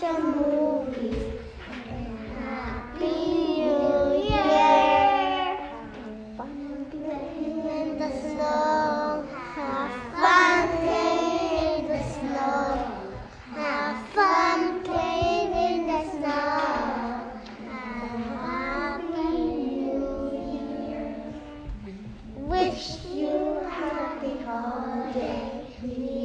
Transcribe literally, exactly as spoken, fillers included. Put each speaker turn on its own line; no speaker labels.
a movie. Happy New Year. Have fun playing in the snow. Have fun playing in the snow. Have fun playing in the snow. Happy New Year. Wish you happy holiday.